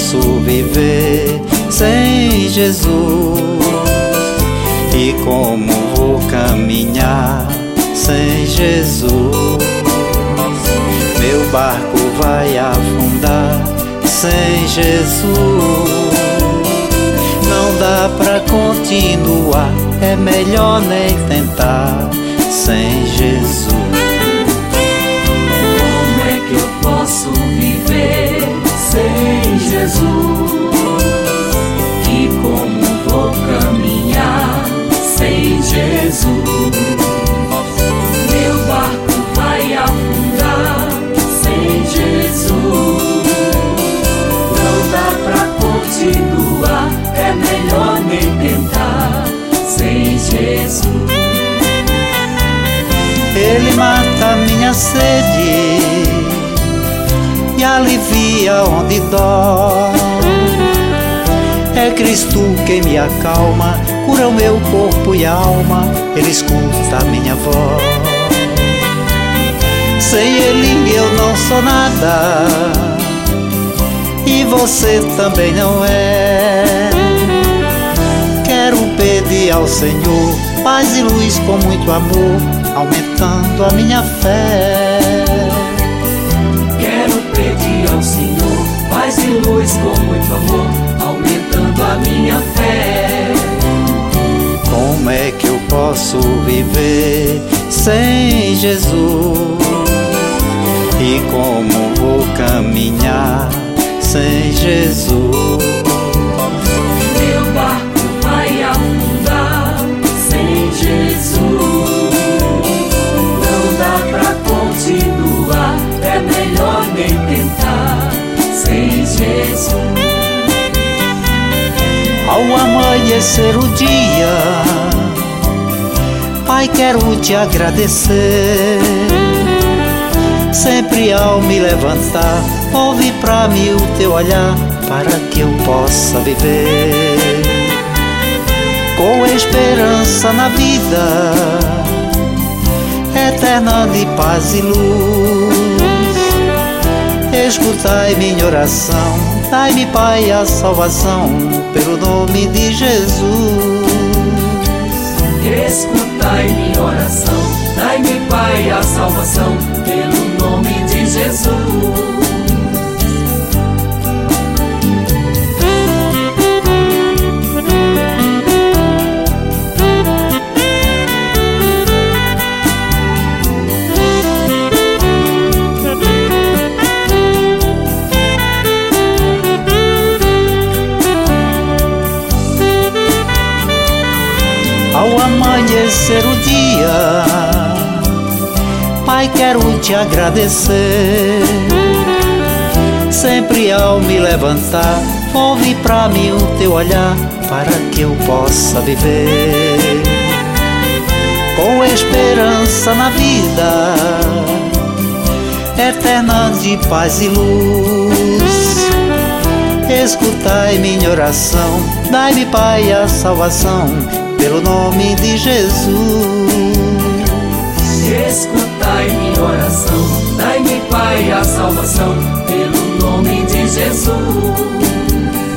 posso viver sem Jesus? E como vou caminhar sem Jesus? Meu barco vai afundar sem Jesus. Não dá pra continuar, é melhor nem tentar sem Jesus. Como é que eu posso viver sem Jesus? E como vou caminhar sem Jesus? Meu barco vai afundar sem Jesus. Não dá pra continuar, é melhor nem tentar sem Jesus. Ele mata minha sede e alivia onde dói. É Cristo quem me acalma, cura o meu corpo e alma. Ele escuta a minha voz. Sem Ele eu não sou nada, e você também não é. Quero pedir ao Senhor paz e luz com muito amor, aumentando a minha fé. Quero pedir ao Senhor paz e luz com muito amor, aumentando a minha fé. Como é que eu posso viver sem Jesus? E como vou caminhar sem Jesus? Meu barco vai afundar sem Jesus. Não dá pra continuar, é melhor nem tentar sem Jesus. Ao amanhecer o dia, Pai, quero te agradecer. Sempre ao me levantar, ouve pra mim o teu olhar, para que eu possa viver com esperança na vida eterna de paz e luz. Escutai minha oração, dai-me, Pai, a salvação, pelo nome de Jesus. Escutai minha oração, dai-me, Pai, a salvação, pelo nome de Jesus. Ao amanhecer o dia, Pai, quero te agradecer. Sempre ao me levantar, ouve pra mim o teu olhar, para que eu possa viver com esperança na vida eterna de paz e luz. Escutai minha oração, dai-me, Pai, a salvação, pelo nome de Jesus. Escutai minha oração, dai-me, Pai, a salvação, pelo nome de Jesus.